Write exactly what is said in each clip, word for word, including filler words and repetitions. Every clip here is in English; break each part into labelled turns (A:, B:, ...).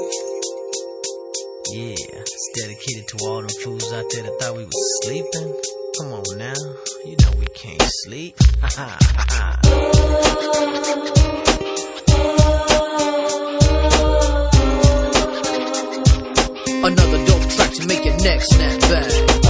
A: Yeah, it's dedicated to all them fools out there that thought we was sleeping. Come on now, you know we can't sleep. Ha ha ha ha.
B: Another dope track to make your neck snap back.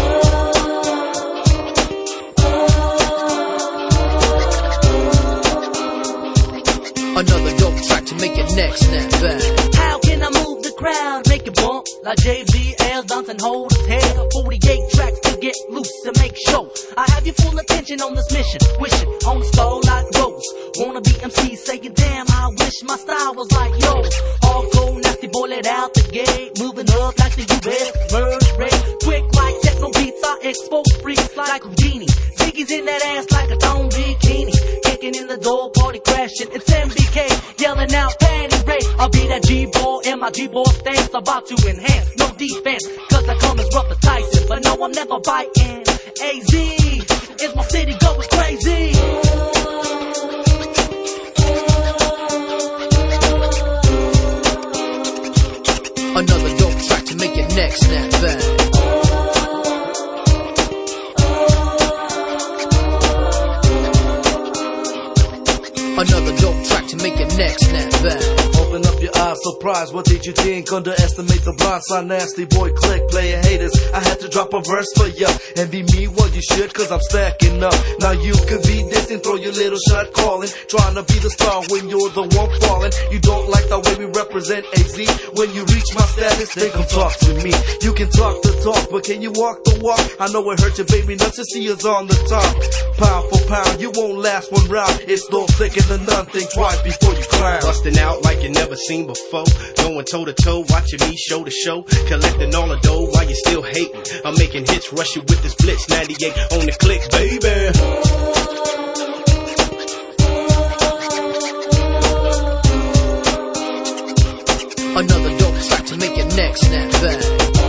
B: Another dope track to make your neck snap back.
C: How can I move the crowd, make it bump like J B L, dance and hold his head. forty-eight tracks to get loose and make show. I have your full attention on this mission, wishing on the skull like Rose. Wanna be M C saying, damn, I wish my style was like yours. Hardcore, nasty boy, let out the gate, moving up like the U S Merge rate. Quick like techno beats, I expose freaks like Houdini. Ziggy's in that ass like a thong bikini. Kicking in the door, party crashing. It's M B K, yelling out Fanny Ray. I'll be that G-ball in my G-ball stance, about to enhance. No defense, cause I come as rough as Tyson. But no, I'm never biting. A Z is my city going crazy.
B: Another dope track to make your neck snap back. Another dope track to make your neck snap back.
D: Open up your eyes, surprise, what did you think? Underestimate the blind side, nasty boy, click, player haters. I had to drop a verse for ya. Envy me, well you should, cause I'm stacking up. Now you could be this and throw your little shot calling, trying to be the star when you're the one falling. You don't like the way we represent A Z. When you reach my status, then come talk to me. You can talk the talk, but can you walk the walk? I know it hurt your baby nuts to see us on the top. Pound for pound, you won't last one round. It's no thicker than none, think twice before you clown.
E: Busting out like you never seen before, going toe to toe, watching me show to show, collecting all the dough while you still hating. I'm making hits, rush you with this blitz, ninety-eight on the click, baby.
B: Another dope track to make your neck snap back.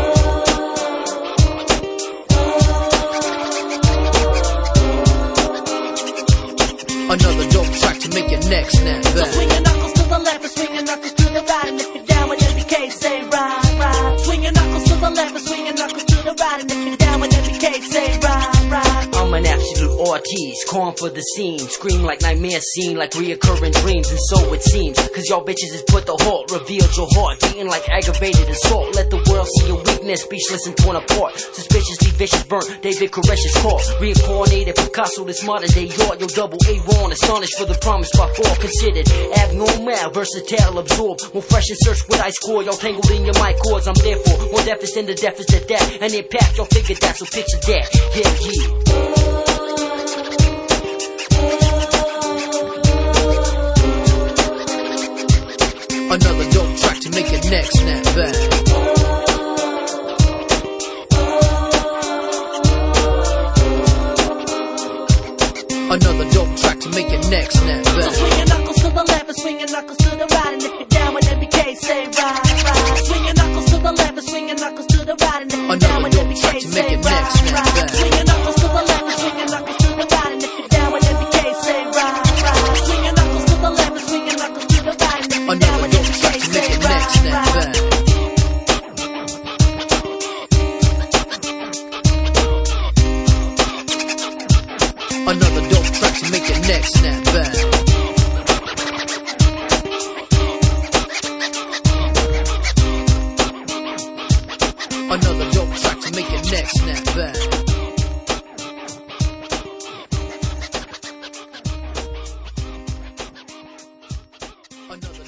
B: Another dope track to make your neck snap back.
C: So swing your knuckles to the left and swing your knuckles to the right. And if you're down with M B K, say ride, ride. Swing your knuckles to the left and swing your knuckles to the right. And if you're down with M B K, say ride, ride.
F: I'm an absolute Ortiz, calling for the scene. Scream like nightmare scene, like reoccurring dreams. And so it seems, cause y'all bitches has put the halt. Revealed your heart, beating like aggravated assault. Let the world see your weakness, speechless and torn apart. Suspiciously vicious, burnt David Koresh's call. Reincarnated Picasso, this modern day yard. Yo, double A wrong, astonished for the promise by fall. Considered abnormal, versatile, absorbed. More fresh and search with ice core. Y'all tangled in your mic cords, I'm there for. More deafest than the deafest at that. And impact, y'all figure that, so picture that. Hell yeah.
B: Another dope track to make your neck snap back. Another dope track to make your neck snap back.
C: So swing your knuckles to the left and swing your knuckles to the right. And if you're down with M B K, say ride, ride. Swing your knuckles to the left and swing your knuckles to the right. And if you're down with M B K, say ride, ride. Swing your knuckles to the left and swing your knuckles to the right. And if you're down with M B K, say ride, ride. Swing your knuckles to the left and swing your knuckles to the right. And if you're down with M B K, say ride, ride.
B: Another dope track to make your neck snap back. Another dope track to make your neck snap back. Another